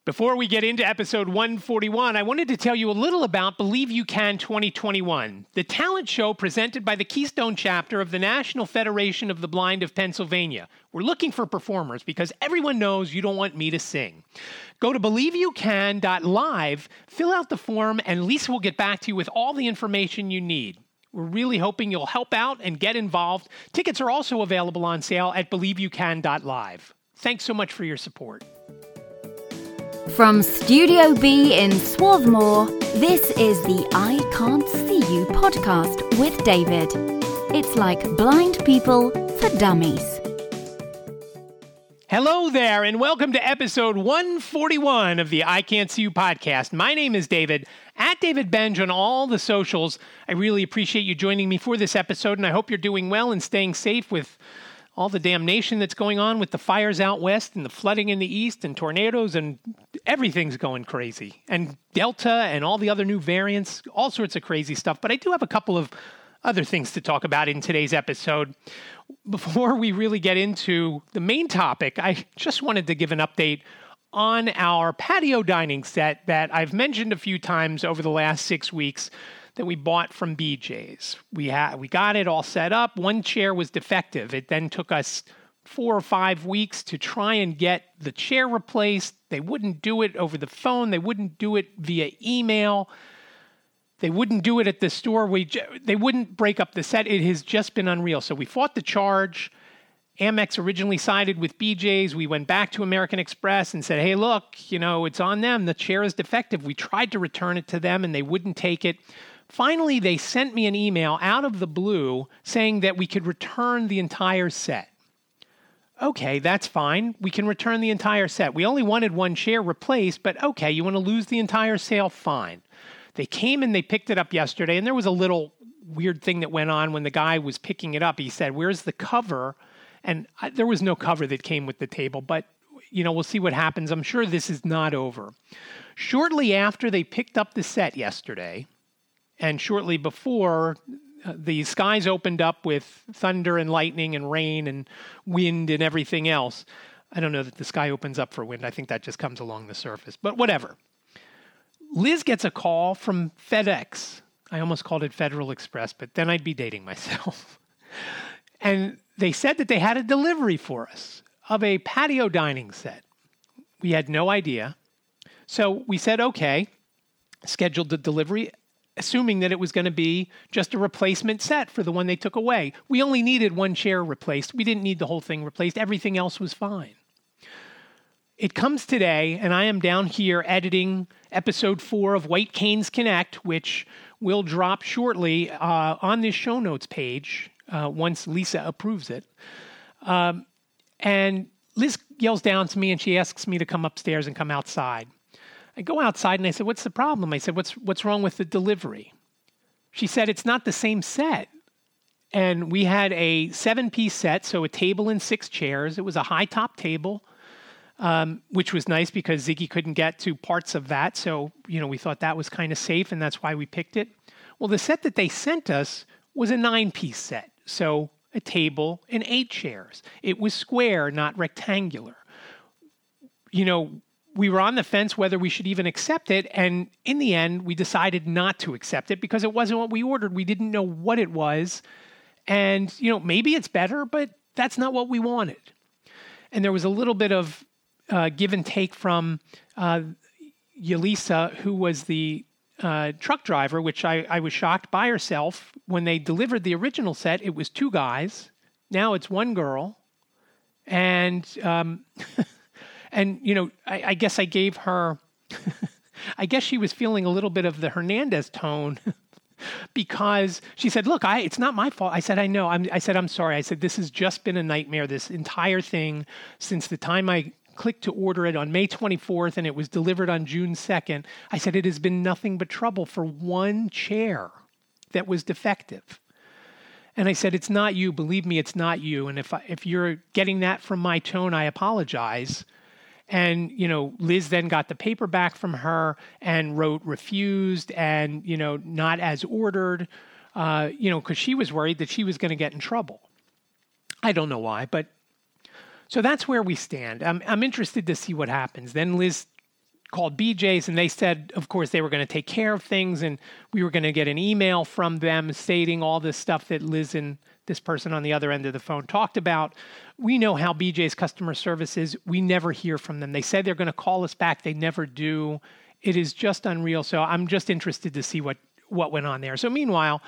Before we get into episode 141, I wanted to tell you a little about Believe You Can 2021, the talent show presented by the Keystone chapter of the National Federation of the Blind of Pennsylvania. We're looking for performers because everyone knows you don't want me to sing. Go to BelieveYouCan.live, fill out the form, and Lisa will get back to you with all the information you need. We're really hoping you'll help out and get involved. Tickets are also available on sale at BelieveYouCan.live. Thanks so much for your support. From Studio B in Swarthmore, this is the I Can't See You podcast with David. It's like blind people for dummies. Hello there, and welcome to episode 141 of the I Can't See You podcast. My name is David, at David Benj on all the socials. I really appreciate you joining me for this episode, and I hope you're doing well and staying safe with all the damnation that's going on with the fires out west and the flooding in the east and tornadoes and everything's going crazy. And Delta and all the other new variants, all sorts of crazy stuff. But I do have a couple of other things to talk about in today's episode. Before we really get into the main topic, I just wanted to give an update on our patio dining set that I've mentioned a few times over the last 6 weeks that we bought from BJ's. We got it all set up. One chair was defective. It then took us 4 or 5 weeks to try and get the chair replaced. They wouldn't do it over the phone. They wouldn't do it via email. They wouldn't do it at the store. They wouldn't break up the set. It has just been unreal. So we fought the charge. Amex originally sided with BJ's. We went back to American Express and said, hey, look, it's on them. The chair is defective. We tried to return it to them and they wouldn't take it. Finally, they sent me an email out of the blue saying that we could return the entire set. Okay, that's fine. We can return the entire set. We only wanted one chair replaced, but okay, you want to lose the entire sale? Fine. They came and they picked it up yesterday, and there was a little weird thing that went on when the guy was picking it up. He said, where's the cover? And there was no cover that came with the table, but we'll see what happens. I'm sure this is not over. Shortly after they picked up the set yesterday, and shortly before, the skies opened up with thunder and lightning and rain and wind and everything else. I don't know that the sky opens up for wind. I think that just comes along the surface. But whatever. Liz gets a call from FedEx. I almost called it Federal Express, but then I'd be dating myself. And they said that they had a delivery for us of a patio dining set. We had no idea. So we said, okay, scheduled the delivery, assuming that it was going to be just a replacement set for the one they took away. We only needed one chair replaced. We didn't need the whole thing replaced. Everything else was fine. It comes today, and I am down here editing episode 4 of White Canes Connect, which will drop shortly on this show notes page once Lisa approves it. And Liz yells down to me, and she asks me to come upstairs and come outside. I go outside and I said, what's the problem? I said, what's wrong with the delivery? She said, it's not the same set. And we had a 7-piece set, so a table and 6 chairs. It was a high-top table, which was nice because Ziggy couldn't get to parts of that. So, we thought that was kind of safe, and that's why we picked it. Well, the set that they sent us was a 9-piece set, so a table and 8 chairs. It was square, not rectangular. We were on the fence whether we should even accept it, and in the end, we decided not to accept it because it wasn't what we ordered. We didn't know what it was, and, maybe it's better, but that's not what we wanted. And there was a little bit of give and take from Yelisa, who was the truck driver, which I was shocked by herself. When they delivered the original set, it was 2 guys. Now it's 1 girl, and... And, I guess I gave her, I guess she was feeling a little bit of the Hernandez tone because she said, look, it's not my fault. I said, I know. I said, I'm sorry. I said, this has just been a nightmare, this entire thing, since the time I clicked to order it on May 24th and it was delivered on June 2nd. I said, it has been nothing but trouble for 1 chair that was defective. And I said, it's not you. Believe me, it's not you. And if you're getting that from my tone, I apologize. And, Liz then got the paper back from her and wrote refused and, not as ordered, because she was worried that she was going to get in trouble. I don't know why, but so that's where we stand. I'm interested to see what happens. Then Liz called BJ's, and they said, of course, they were going to take care of things, and we were going to get an email from them stating all this stuff that Liz and this person on the other end of the phone talked about. We know how BJ's customer service is. We never hear from them. They said they're going to call us back. They never do. It is just unreal. So I'm just interested to see what went on there. So meanwhile,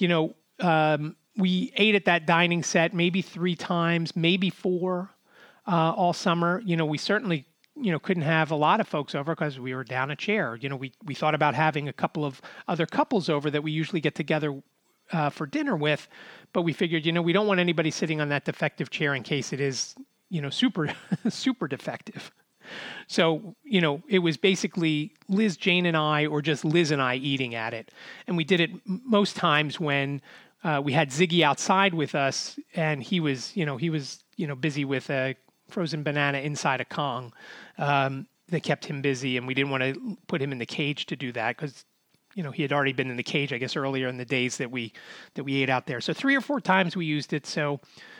we ate at that dining set maybe 3 times, maybe 4 all summer. We certainly couldn't have a lot of folks over because we were down a chair. We thought about having a couple of other couples over that we usually get together for dinner with, but we figured, we don't want anybody sitting on that defective chair in case it is, super, super defective. So, it was basically Liz, Jane, and I, or just Liz and I eating at it. And we did it most times when we had Ziggy outside with us, and he was busy with a frozen banana inside a Kong. That kept him busy, and we didn't want to put him in the cage to do that because, he had already been in the cage, I guess, earlier in the days that we ate out there. So 3 or 4 times we used it. So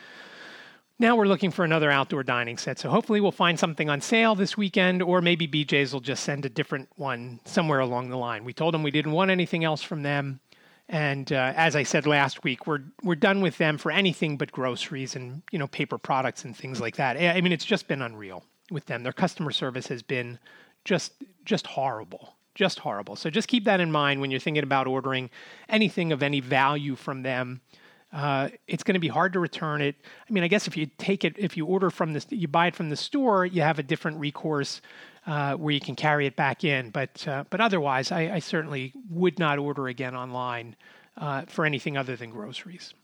now we're looking for another outdoor dining set. So hopefully we'll find something on sale this weekend, or maybe BJ's will just send a different one somewhere along the line. We told them we didn't want anything else from them. And as I said last week, we're done with them for anything but groceries and, paper products and things like that. I mean, it's just been unreal with them. Their customer service has been just horrible, just horrible. So just keep that in mind when you're thinking about ordering anything of any value from them. It's going to be hard to return it. I mean, I guess if you order you buy it from the store, you have a different recourse where you can carry it back in. But otherwise, I certainly would not order again online for anything other than groceries.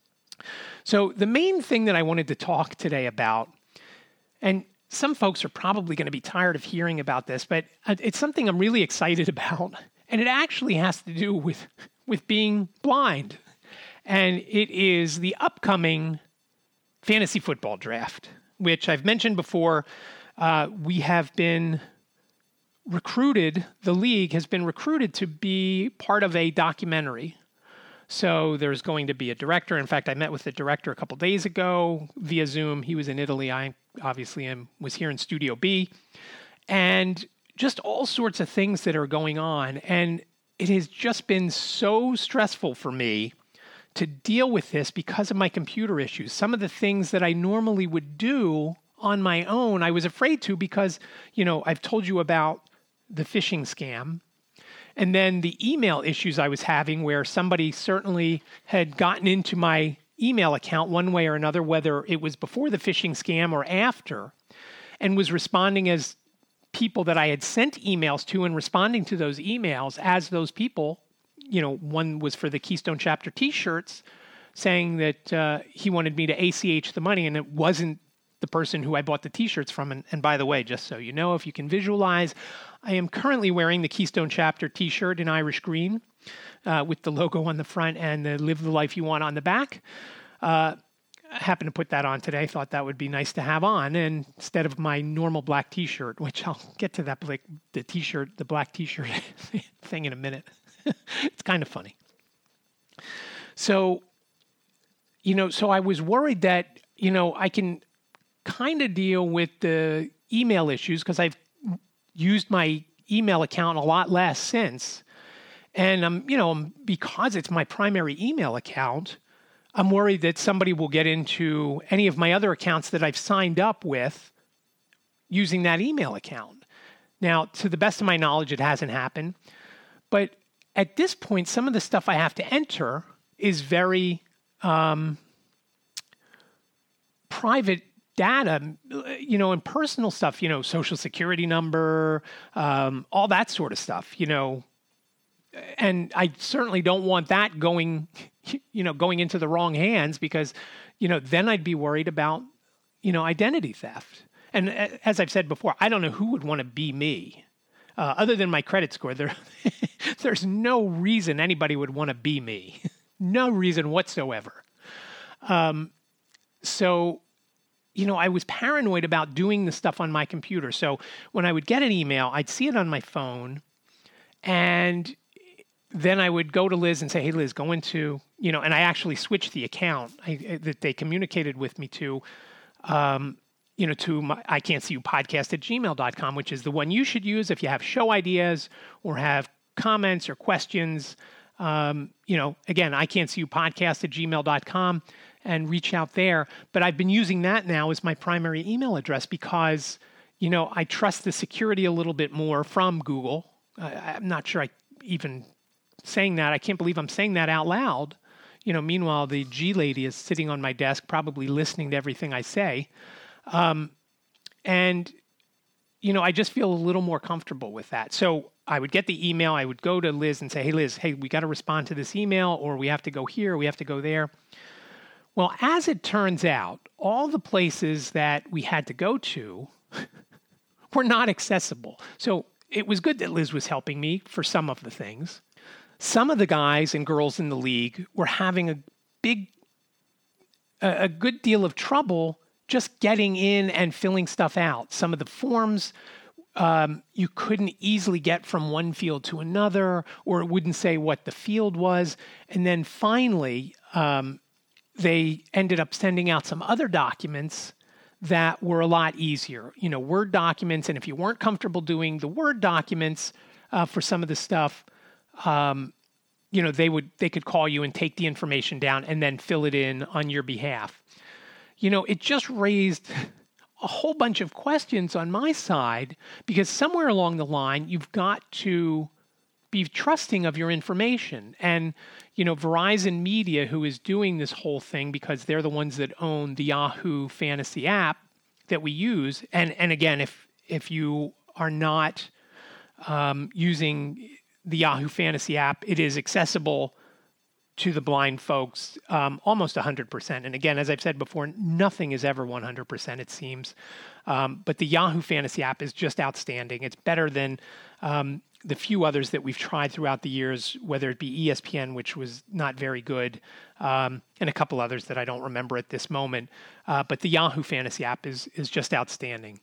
So the main thing that I wanted to talk today about, and some folks are probably going to be tired of hearing about this, but it's something I'm really excited about, and it actually has to do with being blind. And it is the upcoming fantasy football draft, which I've mentioned before. We have been recruited, the league has been recruited to be part of a documentary. So there's going to be a director. In fact, I met with the director a couple days ago via Zoom. He was in Italy. I obviously was here in Studio B. And just all sorts of things that are going on. And it has just been so stressful for me to deal with this because of my computer issues. Some of the things that I normally would do on my own, I was afraid to because, I've told you about the phishing scam. And then the email issues I was having where somebody certainly had gotten into my email account one way or another, whether it was before the phishing scam or after, and was responding as people that I had sent emails to and responding to those emails as those people. One was for the Keystone Chapter t-shirts saying that he wanted me to ACH the money, and it wasn't the person who I bought the t-shirts from. And by the way, just so you know, if you can visualize, I am currently wearing the Keystone Chapter t-shirt in Irish green with the logo on the front and the Live the Life You Want on the back. I happened to put that on today. Thought that would be nice to have on, and instead of my normal black t-shirt, which I'll get to that, the black t-shirt thing in a minute. It's kind of funny. So, so I was worried that, I can kind of deal with the email issues because I've used my email account a lot less since. And because it's my primary email account, I'm worried that somebody will get into any of my other accounts that I've signed up with using that email account. Now, to the best of my knowledge, it hasn't happened. But at this point, some of the stuff I have to enter is very private data, and personal stuff, social security number, all that sort of stuff, and I certainly don't want that going into the wrong hands because, then I'd be worried about, identity theft. And as I've said before, I don't know who would want to be me. Other than my credit score, there's no reason anybody would want to be me. No reason whatsoever. So, I was paranoid about doing the stuff on my computer. So when I would get an email, I'd see it on my phone, and then I would go to Liz and say, hey, Liz, go into, and I actually switched the account that they communicated with me to. to my I Can't See You podcast at gmail.com, which is the one you should use if you have show ideas or have comments or questions. Again, I Can't See You podcast at gmail.com and reach out there. But I've been using that now as my primary email address because, I trust the security a little bit more from Google. I'm not sure I even saying that. I can't believe I'm saying that out loud. Meanwhile, the G lady is sitting on my desk, probably listening to everything I say. I just feel a little more comfortable with that. So I would get the email. I would go to Liz and say, hey, Liz, we got to respond to this email, or we have to go here, we have to go there. Well, as it turns out, all the places that we had to go to were not accessible. So it was good that Liz was helping me for some of the things. Some of the guys and girls in the league were having a good deal of trouble just getting in and filling stuff out. Some of the forms you couldn't easily get from one field to another, or it wouldn't say what the field was. And then finally, they ended up sending out some other documents that were a lot easier, Word documents. And if you weren't comfortable doing the Word documents for some of the stuff, they could call you and take the information down and then fill it in on your behalf. It just raised a whole bunch of questions on my side because somewhere along the line, you've got to be trusting of your information. And, Verizon Media, who is doing this whole thing because they're the ones that own the Yahoo Fantasy app that we use. And again, if you are not using the Yahoo Fantasy app, it is accessible to the blind folks almost 100%. And again, as I've said before, nothing is ever 100%, it seems. But the Yahoo Fantasy app is just outstanding. It's better than the few others that we've tried throughout the years, whether it be ESPN, which was not very good, and a couple others that I don't remember at this moment. But the Yahoo Fantasy app is just outstanding.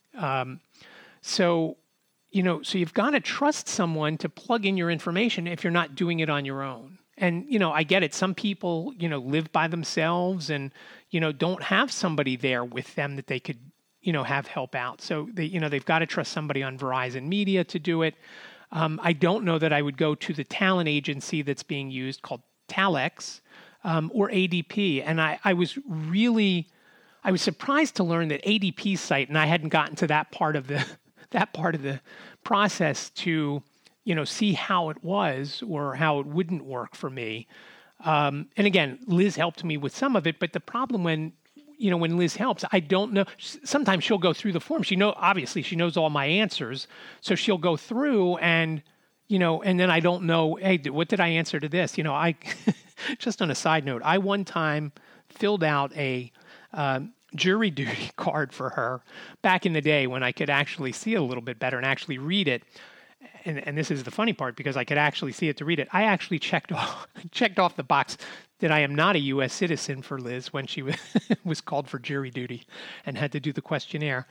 So you've got to trust someone to plug in your information if you're not doing it on your own. And, I get it. Some people, live by themselves and, don't have somebody there with them that they could, have help out. So they've got to trust somebody on Verizon Media to do it. I don't know that I would go to the talent agency that's being used called Talex or ADP. And I was surprised to learn that ADP's site, and I hadn't gotten to that part of the process to see how it was or how it wouldn't work for me. And again, Liz helped me with some of it, but the problem when Liz helps, I don't know. Sometimes she'll go through the form. Obviously she knows all my answers. So she'll go through and then I don't know, hey, what did I answer to this? I just on a side note, I one time filled out a jury duty card for her back in the day when I could actually see it a little bit better and actually read it. And this is the funny part because I could actually see it to read it. I actually checked off the box that I am not a U.S. citizen for Liz when she was called for jury duty and had to do the questionnaire.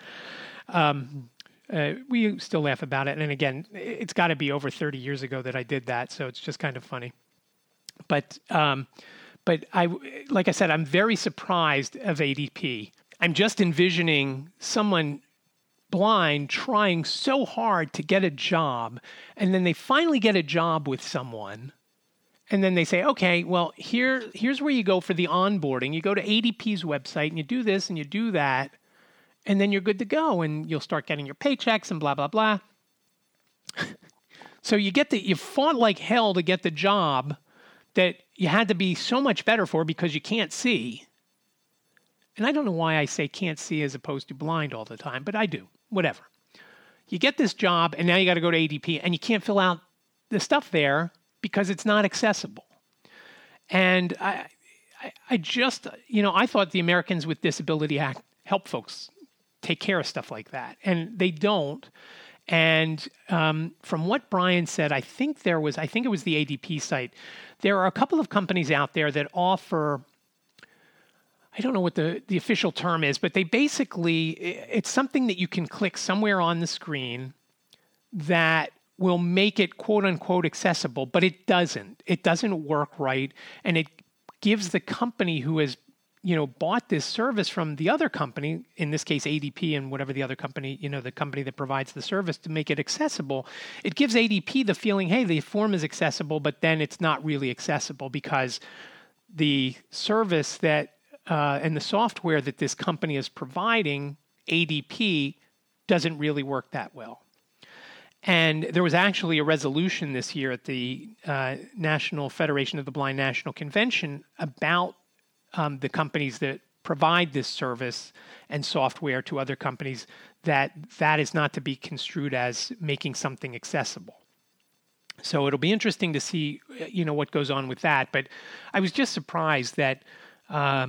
We still laugh about it. And again, it's got to be over 30 years ago that I did that. So it's just kind of funny. But like I said, I'm very surprised of ADP. I'm just envisioning someone blind trying so hard to get a job, and then they finally get a job with someone, and then they say, okay, well, here's where you go for the onboarding. You go to ADP's website, and you do this, and you do that, and then you're good to go, and you'll start getting your paychecks and blah, blah, blah. So you fought like hell to get the job that you had to be so much better for because you can't see. And I don't know why I say can't see as opposed to blind all the time, but I do. Whatever. You get this job, and now you got to go to ADP, and you can't fill out the stuff there because it's not accessible. And I just, I thought the Americans with Disability Act help folks take care of stuff like that, and they don't. And from what Brian said, I think it was the ADP site. There are a couple of companies out there that offer, I don't know what the official term is, but they basically, it's something that you can click somewhere on the screen that will make it quote unquote accessible, but it doesn't. It doesn't work right. And it gives the company who has bought this service from the other company, in this case ADP and whatever the other company, the company that provides the service, to make it accessible, it gives ADP the feeling, hey, the form is accessible, but then it's not really accessible because the service that and the software that this company is providing, ADP, doesn't really work that well. And there was actually a resolution this year at the National Federation of the Blind National Convention about the companies that provide this service and software to other companies, that is not to be construed as making something accessible. So it'll be interesting to see, what goes on with that. But I was just surprised that, that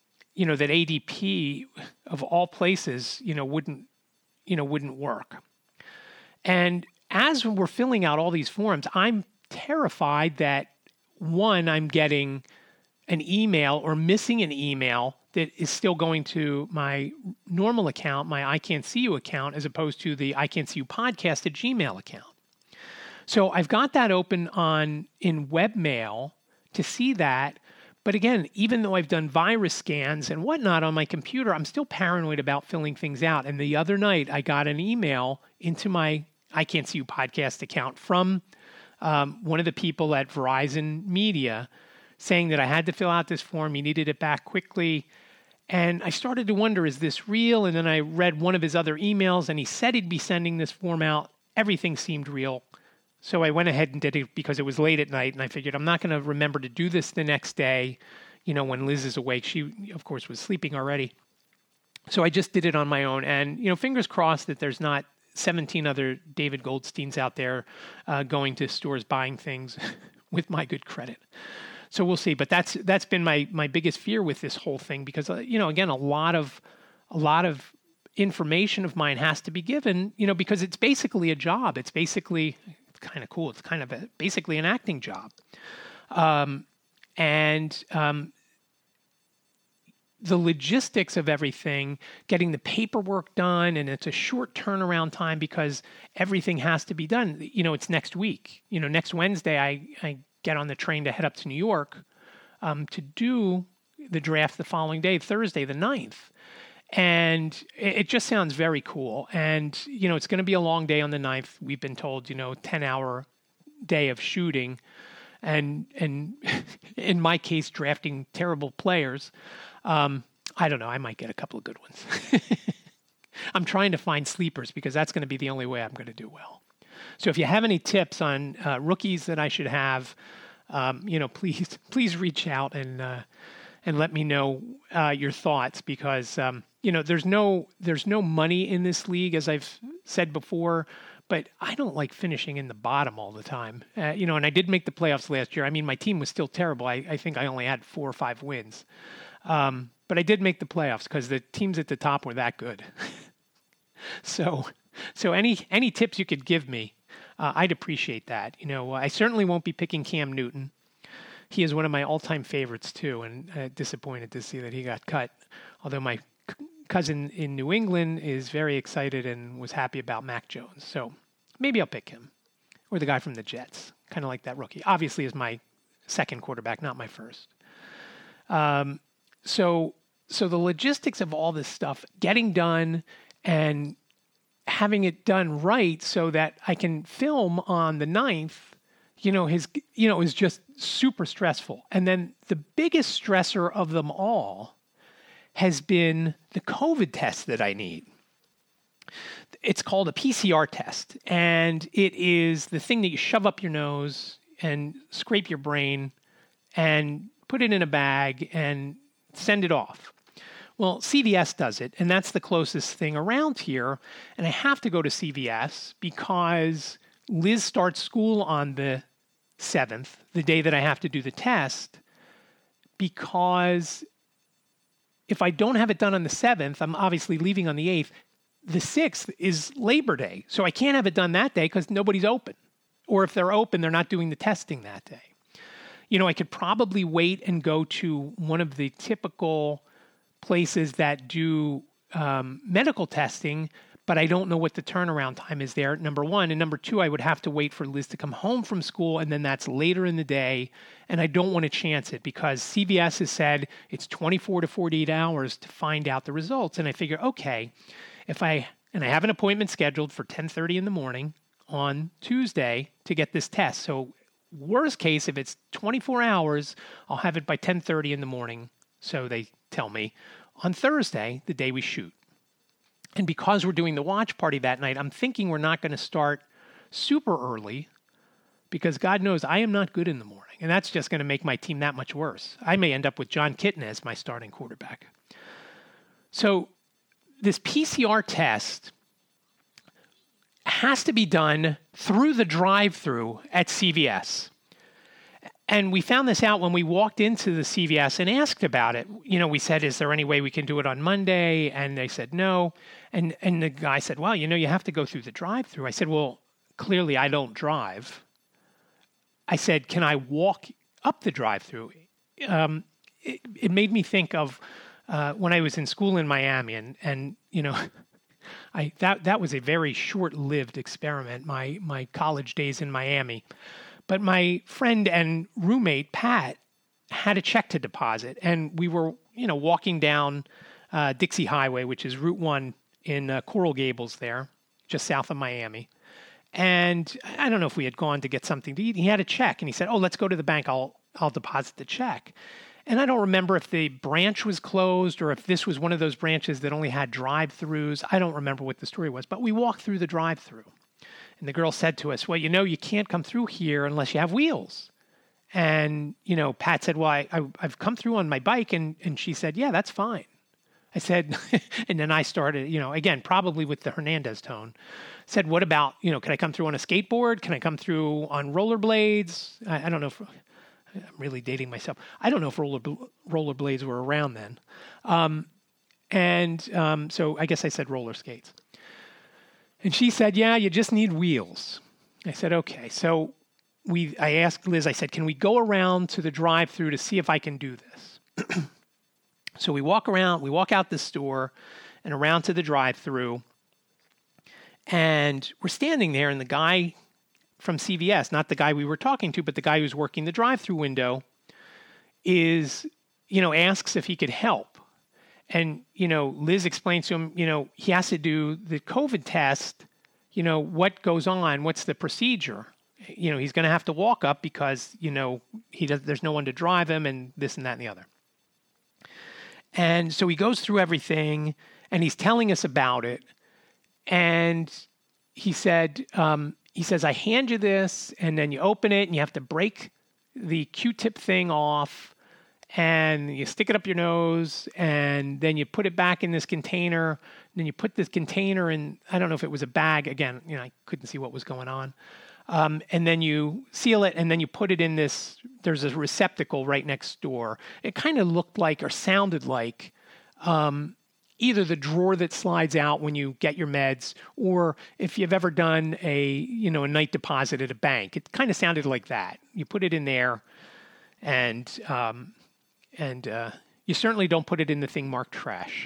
ADP, of all places, wouldn't work. And as we're filling out all these forms, I'm terrified that, one, I'm getting an email or missing an email that is still going to my normal account, my I Can't See You account, as opposed to the I Can't See You podcast at Gmail account. So I've got that open in webmail to see that. But again, even though I've done virus scans and whatnot on my computer, I'm still paranoid about filling things out. And the other night, I got an email into my I Can't See You podcast account from one of the people at Verizon Media saying that I had to fill out this form. He needed it back quickly. And I started to wonder, is this real? And then I read one of his other emails, and he said he'd be sending this form out. Everything seemed real. So I went ahead and did it because it was late at night, and I figured I'm not going to remember to do this the next day, when Liz is awake. She, of course, was sleeping already. So I just did it on my own. And, fingers crossed that there's not 17 other David Goldsteins out there going to stores buying things with my good credit. So we'll see. But that's been my biggest fear with this whole thing because, again, a lot of information of mine has to be given, because it's basically a job. It's kind of cool. It's kind of basically an acting job. The logistics of everything, getting the paperwork done, and it's a short turnaround time because everything has to be done. It's next week. Next Wednesday, I get on the train to head up to New York to do the draft the following day, Thursday, the 9th. And it just sounds very cool. And, it's going to be a long day on the 9th. We've been told, 10-hour day of shooting. And in my case, drafting terrible players. I don't know. I might get a couple of good ones. I'm trying to find sleepers because that's going to be the only way I'm going to do well. So if you have any tips on rookies that I should have, please reach out and let me know your thoughts because there's no money in this league, as I've said before. But I don't like finishing in the bottom all the time. And I did make the playoffs last year. I mean, my team was still terrible. I think I only had 4 or 5 wins. But I did make the playoffs because the teams at the top were that good. So any tips you could give me, I'd appreciate that. I certainly won't be picking Cam Newton. He is one of my all-time favorites too, and disappointed to see that he got cut. Although my cousin in New England is very excited and was happy about Mac Jones. So maybe I'll pick him. Or the guy from the Jets. Kind of like that rookie. Obviously is my second quarterback, not my first. So the logistics of all this stuff, getting done and having it done right so that I can film on the 9th, is just super stressful. And then the biggest stressor of them all has been the COVID test that I need. It's called a PCR test, and it is the thing that you shove up your nose and scrape your brain and put it in a bag and send it off. Well, CVS does it, and that's the closest thing around here. And I have to go to CVS because Liz starts school on the 7th, the day that I have to do the test, because if I don't have it done on the 7th, I'm obviously leaving on the 8th. The 6th is Labor Day, so I can't have it done that day because nobody's open. Or if they're open, they're not doing the testing that day. I could probably wait and go to one of the typical places that do medical testing, but I don't know what the turnaround time is there, number one. And number two, I would have to wait for Liz to come home from school, and then that's later in the day. And I don't want to chance it because CVS has said it's 24 to 48 hours to find out the results. And I figure, okay, I have an appointment scheduled for 10:30 in the morning on Tuesday to get this test. So worst case, if it's 24 hours, I'll have it by 10:30 in the morning. So they tell me on Thursday, the day we shoot. And because we're doing the watch party that night, I'm thinking we're not going to start super early because God knows I am not good in the morning. And that's just going to make my team that much worse. I may end up with John Kitten as my starting quarterback. So this PCR test has to be done through the drive-through at CVS. And we found this out when we walked into the CVS and asked about it. We said, is there any way we can do it on Monday? And they said no. And the guy said, well, you have to go through the drive-through. I said, well, clearly I don't drive. I said, can I walk up the drive-through? It made me think of when I was in school in Miami. And that was a very short-lived experiment, my college days in Miami. But my friend and roommate, Pat, had a check to deposit. And we were, walking down Dixie Highway, which is Route 1 in Coral Gables there, just south of Miami. And I don't know if we had gone to get something to eat. He had a check, and he said, oh, let's go to the bank. I'll deposit the check. And I don't remember if the branch was closed or if this was one of those branches that only had drive-throughs. I don't remember what the story was. But we walked through the drive-through. And the girl said to us, well, you can't come through here unless you have wheels. And, Pat said, well, I've come through on my bike. And she said, yeah, that's fine. I said, and then I started, again, probably with the Hernandez tone, said, what about, can I come through on a skateboard? Can I come through on rollerblades? I don't know if, I'm really dating myself. I don't know if rollerblades were around then. So I guess I said roller skates. And she said, yeah, you just need wheels. I said, okay. So I asked Liz, I said, can we go around to the drive-through to see if I can do this? So we walk out the store and around to the drive-through. And we're standing there, and the guy from CVS, not the guy we were talking to, but the guy who's working the drive-through window, asks if he could help. And, Liz explains to him, he has to do the COVID test, what goes on, what's the procedure? He's going to have to walk up because, there's no one to drive him and this and that and the other. And so he goes through everything and he's telling us about it. And he said, I hand you this and then you open it and you have to break the Q-tip thing off. And you stick it up your nose, and then you put it back in this container. Then you put this container in, I don't know if it was a bag. Again, I couldn't see what was going on. And then you seal it, and then you put it in this, there's a receptacle right next door. It kind of looked like or sounded like either the drawer that slides out when you get your meds, or if you've ever done a night deposit at a bank. It kind of sounded like that. You put it in there, and you certainly don't put it in the thing marked trash.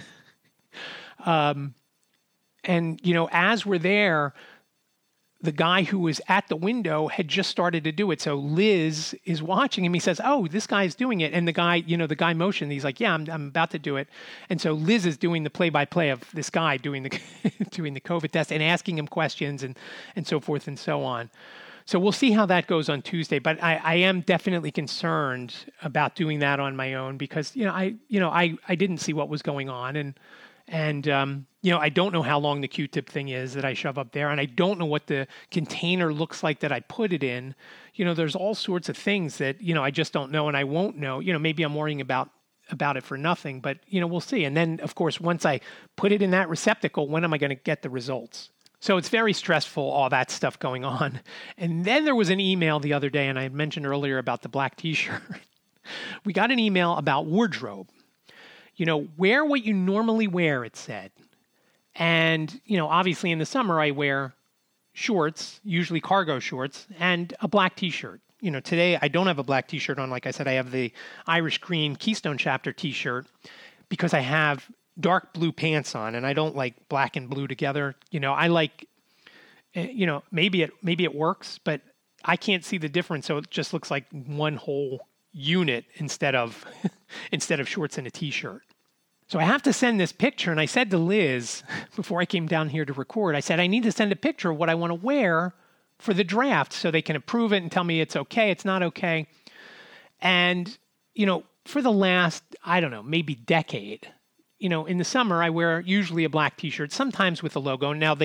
As we're there, the guy who was at the window had just started to do it. So Liz is watching him. He says, oh, this guy's doing it. And the guy motioned. He's like, yeah, I'm about to do it. And so Liz is doing the play-by-play of this guy doing the doing the COVID test and asking him questions and so forth and so on. So we'll see how that goes on Tuesday, but I am definitely concerned about doing that on my own because I didn't see what was going on, and I don't know how long the Q-tip thing is that I shove up there, and I don't know what the container looks like that I put it in. There's all sorts of things that I just don't know, and I won't know. Maybe I'm worrying about it for nothing, but we'll see. And then of course, once I put it in that receptacle, when am I going to get the results? So it's very stressful, all that stuff going on. And then there was an email the other day, and I had mentioned earlier about the black T-shirt. We got an email about wardrobe. Wear what you normally wear, it said. And, obviously in the summer I wear shorts, usually cargo shorts, and a black T-shirt. Today I don't have a black T-shirt on. Like I said, I have the Irish Green Keystone Chapter T-shirt because I have dark blue pants on, and I don't like black and blue together. I like, maybe it works, but I can't see the difference. So it just looks like one whole unit instead of shorts and a t-shirt. So I have to send this picture. And I said to Liz, before I came down here to record, I said, I need to send a picture of what I want to wear for the draft so they can approve it and tell me it's okay, it's not okay. And, for the last, I don't know, maybe decade, in the summer, I wear usually a black t-shirt, sometimes with a logo. Now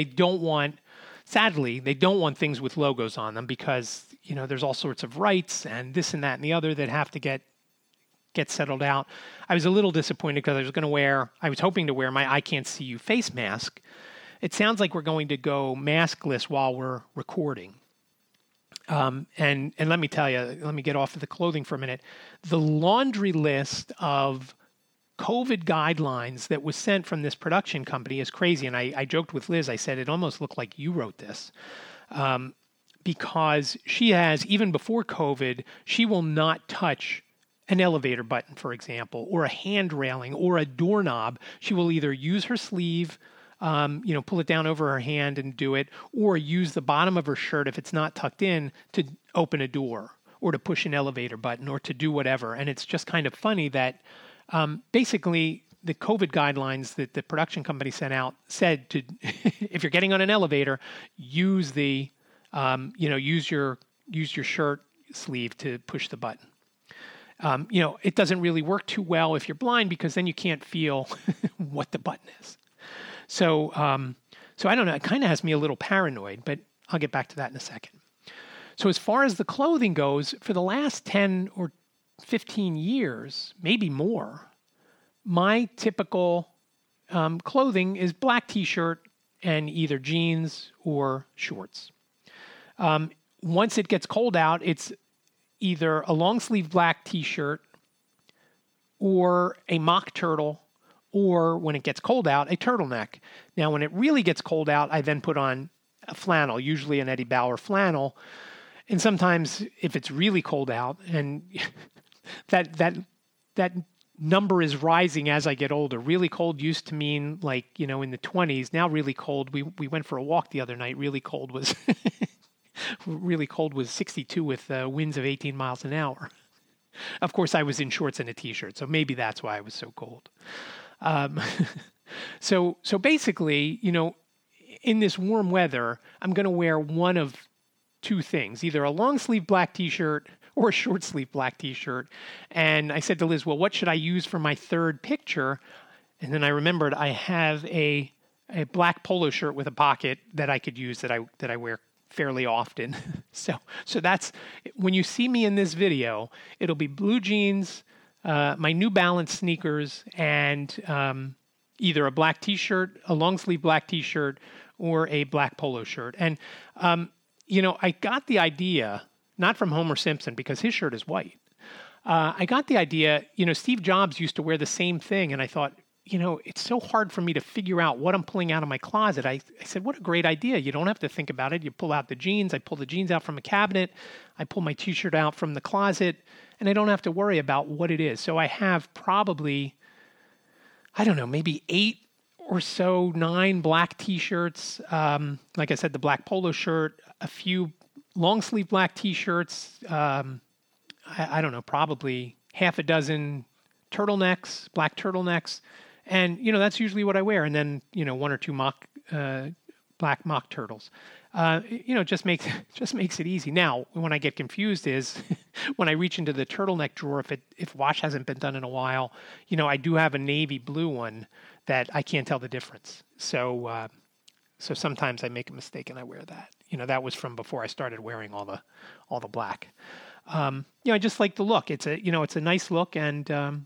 sadly, they don't want things with logos on them because, there's all sorts of rights and this and that and the other that have to get settled out. I was a little disappointed because I was hoping to wear my I Can't See You face mask. It sounds like we're going to go maskless while we're recording. And let me tell you, let me get off of the clothing for a minute. The laundry list of COVID guidelines that was sent from this production company is crazy. And I joked with Liz, I said, it almost looked like you wrote this. Because she has, even before COVID, she will not touch an elevator button, for example, or a hand railing or a doorknob. She will either use her sleeve, pull it down over her hand and do it, or use the bottom of her shirt if it's not tucked in to open a door or to push an elevator button or to do whatever. And it's just kind of funny that basically the COVID guidelines that the production company sent out said to, if you're getting on an elevator, use use your shirt sleeve to push the button. It doesn't really work too well if you're blind because then you can't feel what the button is. So I don't know. It kind of has me a little paranoid, but I'll get back to that in a second. So as far as the clothing goes, for the last 10 or 15 years, maybe more, my typical clothing is black t-shirt and either jeans or shorts. Once it gets cold out, it's either a long sleeve black t-shirt or a mock turtle, or when it gets cold out, a turtleneck. Now, when it really gets cold out, I then put on a flannel, usually an Eddie Bauer flannel. And sometimes if it's really cold out, and that number is rising as I get older. Really cold used to mean like, in the 20s. Now really cold, we went for a walk the other night. Really cold was 62 with winds of 18 miles an hour. Of course, I was in shorts and a t-shirt, so maybe that's why I was so cold. So basically, in this warm weather, I'm going to wear one of two things, either a long sleeve black t-shirt or a short sleeve black t-shirt. And I said to Liz, well, what should I use for my third picture? And then I remembered I have a black polo shirt with a pocket that I could use that I wear fairly often. So that's, when you see me in this video, it'll be blue jeans, my New Balance sneakers, and either a black t-shirt, a long sleeve black t-shirt, or a black polo shirt. And, I got the idea, not from Homer Simpson, because his shirt is white. I got the idea, Steve Jobs used to wear the same thing, and I thought, it's so hard for me to figure out what I'm pulling out of my closet. I said, what a great idea. You don't have to think about it. You pull out the jeans. I pull the jeans out from a cabinet. I pull my t-shirt out from the closet, and I don't have to worry about what it is. So I have probably, I don't know, maybe 8 or so, 9 black t-shirts. Like I said, the black polo shirt, a few long sleeve black t-shirts. I don't know, probably half a dozen turtlenecks, black turtlenecks. And, that's usually what I wear. And then, 1 or 2 black mock turtles. Just makes it easy. Now, when I get confused is when I reach into the turtleneck drawer, if wash hasn't been done in a while, I do have a navy blue one that I can't tell the difference. So sometimes I make a mistake and I wear that. That was from before I started wearing all the black. I just like the look. It's a nice look, and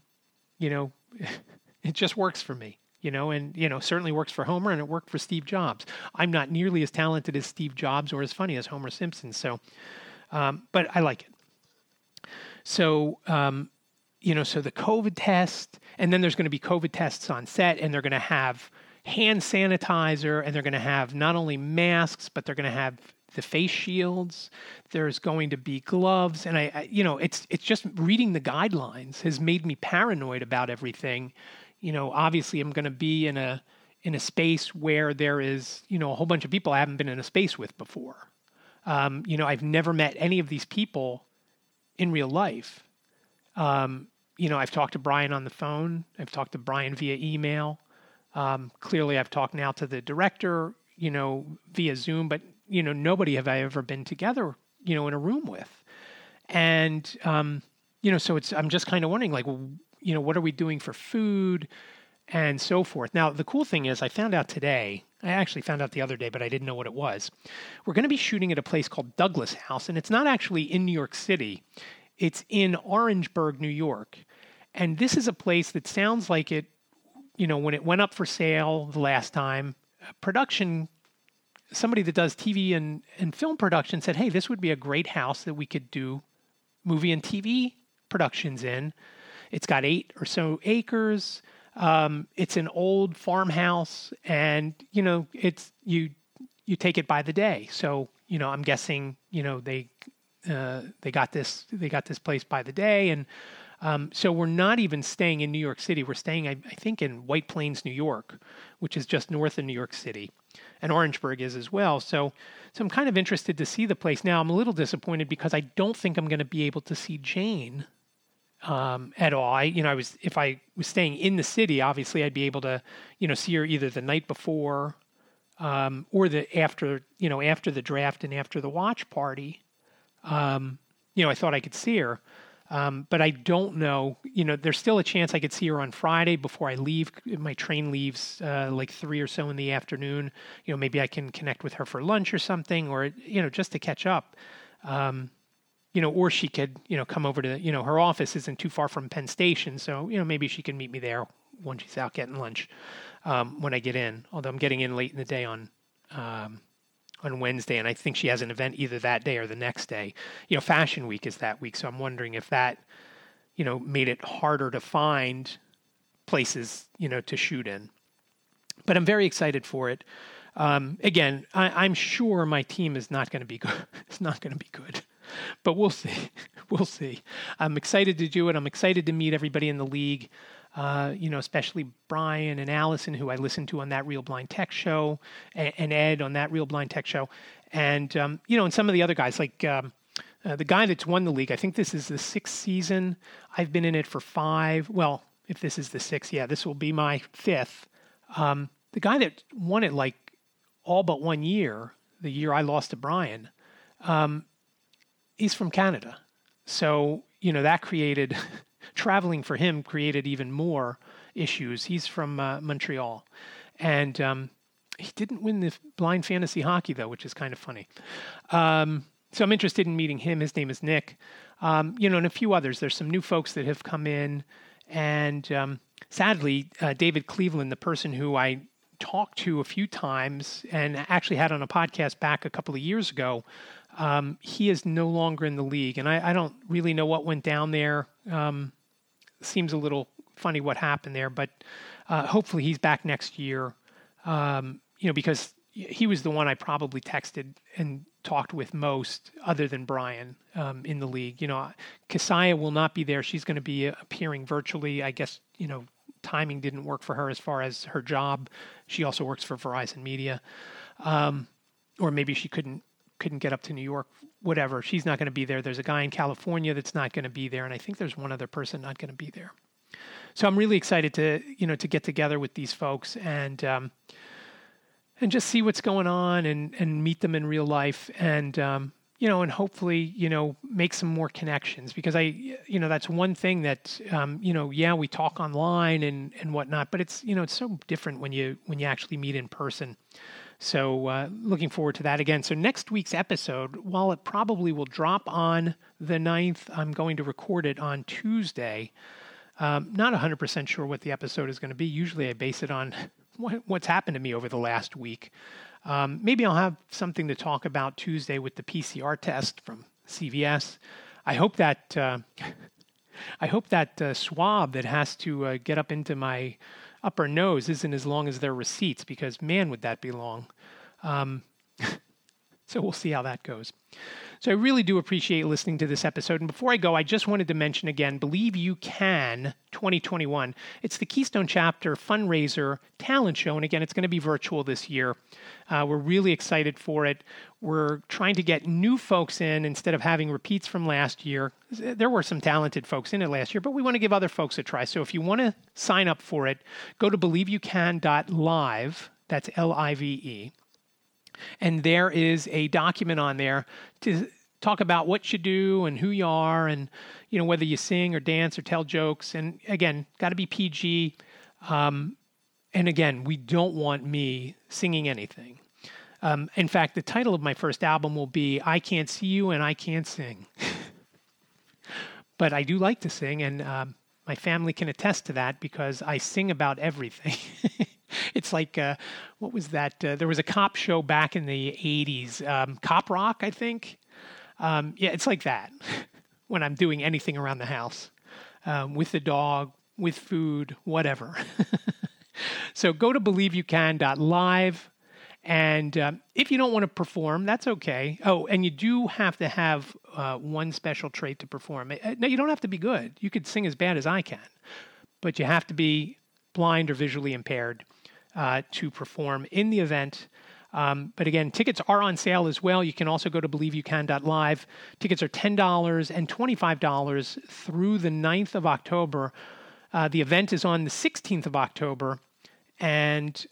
it just works for me, and, certainly works for Homer, and it worked for Steve Jobs. I'm not nearly as talented as Steve Jobs or as funny as Homer Simpson. So, but I like it. So, so the COVID test, and then there's going to be COVID tests on set, and they're going to have hand sanitizer, and they're going to have not only masks, but they're going to have the face shields. There's going to be gloves. And it's just reading the guidelines has made me paranoid about everything. obviously I'm going to be in a space where there is, a whole bunch of people I haven't been in a space with before. I've never met any of these people in real life. I've talked to Brian on the phone. I've talked to Brian via email. Clearly I've talked now to the director, via Zoom, but, nobody have I ever been together, in a room with. And, so I'm just kind of wondering, like, what are we doing for food and so forth. Now, the cool thing is I actually found out the other day, but I didn't know what it was. We're going to be shooting at a place called Douglas House, and it's not actually in New York City. It's in Orangeburg, New York. And this is a place that sounds like it, when it went up for sale the last time, somebody that does TV and film production said, hey, this would be a great house that we could do movie and TV productions in. It's got 8 or so acres. It's an old farmhouse, and it's you take it by the day. So I'm guessing they got this place by the day, and so we're not even staying in New York City. We're staying, I think, in White Plains, New York, which is just north of New York City, and Orangeburg is as well. So I'm kind of interested to see the place. Now I'm a little disappointed because I don't think I'm going to be able to see Jane at all. If I was staying in the city, obviously I'd be able to, see her either the night before, or after the draft and after the watch party. I thought I could see her. But I don't know, there's still a chance I could see her on Friday before I leave. My train leaves, like 3 or so in the afternoon. Maybe I can connect with her for lunch or something, or, just to catch up. Or she could, come over to, her office isn't too far from Penn Station. So, maybe she can meet me there when she's out getting lunch, when I get in. Although I'm getting in late in the day on Wednesday, and I think she has an event either that day or the next day. Fashion Week is that week. So I'm wondering if that, made it harder to find places, to shoot in. But I'm very excited for it. Again, I'm sure my team is not going to be good. It's not going to be good. But we'll see. We'll see. I'm excited to do it. I'm excited to meet everybody in the league, especially Brian and Allison, who I listened to on That Real Blind Tech Show, and Ed on That Real Blind Tech Show. And, and some of the other guys, like the guy that's won the league. I think this is the 6th season. I've been in it for 5. Well, if this is the 6th, this will be my 5th. The guy that won it like all but 1 year, the year I lost to Brian, he's from Canada. So, that created, traveling for him created even more issues. He's from Montreal. And he didn't win the blind fantasy hockey, though, which is kind of funny. So I'm interested in meeting him. His name is Nick. And a few others. There's some new folks that have come in. And sadly, David Cleveland, the person who I talked to a few times and actually had on a podcast back a couple of years ago, he is no longer in the league, and I don't really know what went down there. Seems a little funny what happened there, but hopefully he's back next year. Because he was the one I probably texted and talked with most, other than Brian, in the league. Keziah will not be there. She's going to be appearing virtually. I guess timing didn't work for her as far as her job. She also works for Verizon Media, or maybe she couldn't get up to New York, whatever. She's not going to be there. There's a guy in California that's not going to be there. And I think there's one other person not going to be there. So I'm really excited to get together with these folks and just see what's going on and meet them in real life and and hopefully, make some more connections, because that's one thing that, we talk online and whatnot, but it's, it's so different when you actually meet in person. So looking forward to that again. So next week's episode, while it probably will drop on the 9th, I'm going to record it on Tuesday. Not 100% sure what the episode is going to be. Usually I base it on what's happened to me over the last week. Maybe I'll have something to talk about Tuesday with the PCR test from CVS. I hope that swab that has to get up into my upper nose isn't as long as their receipts, because man, would that be long. So we'll see how that goes. So I really do appreciate listening to this episode. And before I go, I just wanted to mention again, Believe You Can 2021. It's the Keystone Chapter fundraiser talent show. And again, it's going to be virtual this year. We're really excited for it. We're trying to get new folks in instead of having repeats from last year. There were some talented folks in it last year, but we want to give other folks a try. So if you want to sign up for it, go to BelieveYouCan.live. That's Live. And there is a document on there to talk about what you do and who you are and, whether you sing or dance or tell jokes. And again, got to be PG. And again, we don't want me singing anything. In fact, the title of my first album will be I Can't See You and I Can't Sing. But I do like to sing, and my family can attest to that because I sing about everything. It's like, what was that? There was a cop show back in the 80s, Cop Rock, I think. Yeah, it's like that when I'm doing anything around the house, with the dog, with food, whatever. So go to BelieveYouCan.live. And if you don't want to perform, that's okay. Oh, and you do have to have one special trait to perform. No, you don't have to be good. You could sing as bad as I can. But you have to be blind or visually impaired to perform in the event. But again, tickets are on sale as well. You can also go to BelieveYouCan.live. Tickets are $10 and $25 through the 9th of October. The event is on the 16th of October. And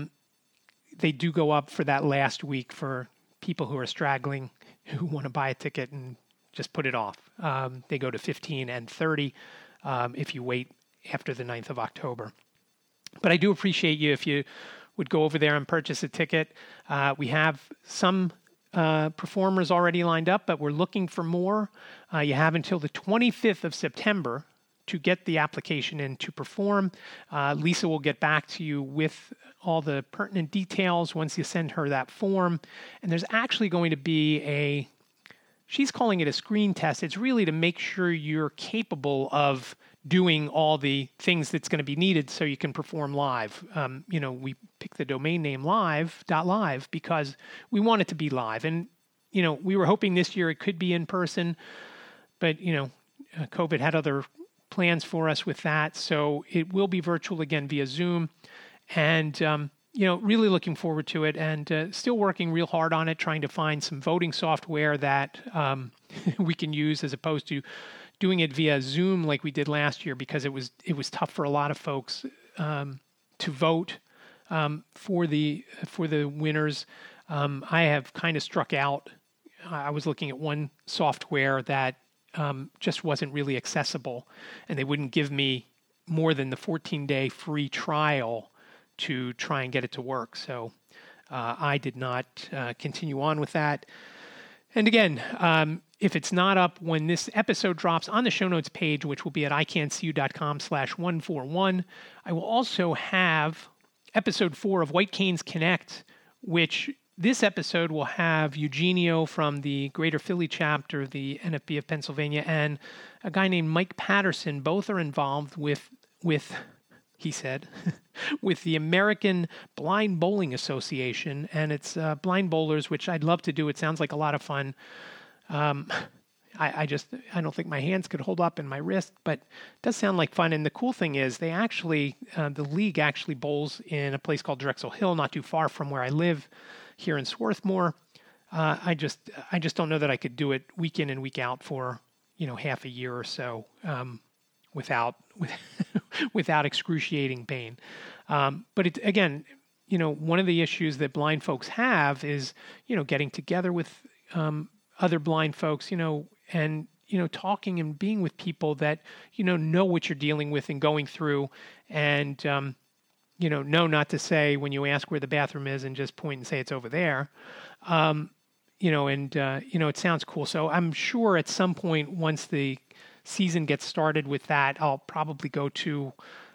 they do go up for that last week for people who are straggling, who want to buy a ticket and just put it off. They go to $15 and $30 if you wait after the 9th of October. But I do appreciate you if you would go over there and purchase a ticket. We have some performers already lined up, but we're looking for more. You have until the 25th of September to get the application in to perform. Lisa will get back to you with all the pertinent details once you send her that form. And there's actually going to be she's calling it a screen test. It's really to make sure you're capable of doing all the things that's going to be needed so you can perform live. We picked the domain name live.live because we want it to be live. And, we were hoping this year it could be in person, but, COVID had other plans for us with that. So it will be virtual again via Zoom. And, really looking forward to it and still working real hard on it, trying to find some voting software that we can use as opposed to doing it via Zoom like we did last year because it was tough for a lot of folks to vote for the winners. I have kind of struck out. I was looking at one software that just wasn't really accessible, and they wouldn't give me more than the 14-day free trial to try and get it to work. So I did not continue on with that. And again, if it's not up when this episode drops on the show notes page, which will be at ican'tseeyou.com/141, I will also have episode 4 of White Canes Connect, which this episode will have Eugenio from the Greater Philly chapter of the NFB of Pennsylvania and a guy named Mike Patterson. Both are involved with he said, with the American Blind Bowling Association, and it's blind bowlers, which I'd love to do. It sounds like a lot of fun. I don't think my hands could hold up and my wrist, but it does sound like fun. And the cool thing is they actually, the league actually bowls in a place called Drexel Hill, not too far from where I live here in Swarthmore. I just don't know that I could do it week in and week out for, half a year or so, without excruciating pain. But it, again, one of the issues that blind folks have is, getting together with other blind folks, and, talking and being with people that, know what you're dealing with and going through and, know not to say when you ask where the bathroom is and just point and say it's over there. It sounds cool. So I'm sure at some point, once the season gets started with that, I'll probably go to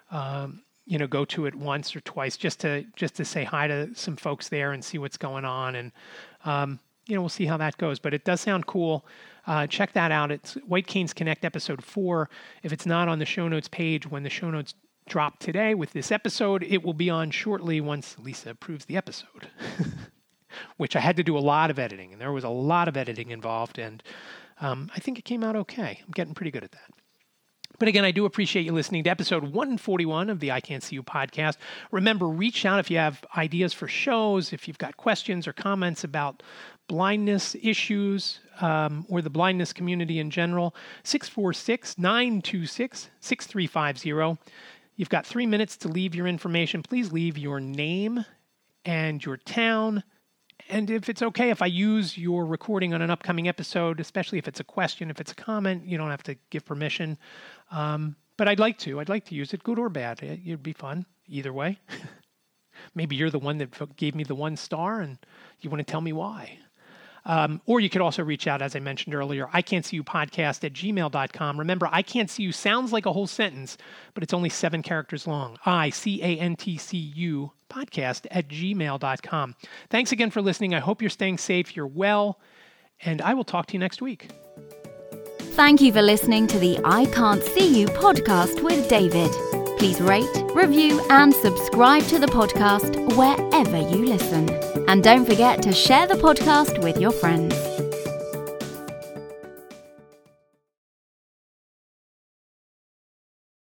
it once or twice just to say hi to some folks there and see what's going on. And, we'll see how that goes, but it does sound cool. Check that out. It's White Canes Connect episode 4. If it's not on the show notes page, when the show notes drop today with this episode, it will be on shortly once Lisa approves the episode. which I had to do a lot of editing, and there was a lot of editing involved, and I think it came out okay. I'm getting pretty good at that. But again, I do appreciate you listening to episode 141 of the I Can't See You podcast. Remember, reach out if you have ideas for shows, if you've got questions or comments about blindness issues or the blindness community in general. 646-926-6350. You've got 3 minutes to leave your information. Please leave your name and your town. And if it's okay, if I use your recording on an upcoming episode, especially if it's a question, if it's a comment, you don't have to give permission. But I'd like to use it, good or bad. It'd be fun either way. Maybe you're the one that gave me the 1 star and you want to tell me why. Or you could also reach out, as I mentioned earlier, ican'tseeyou@gmail.com. Remember, I Can't See You sounds like a whole sentence, but it's only 7 characters long. ICANTCU podcast@gmail.com. Thanks again for listening. I hope you're staying safe, you're well, and I will talk to you next week. Thank you for listening to the I Can't See You podcast with David. Please rate, review, and subscribe to the podcast wherever you listen. And don't forget to share the podcast with your friends.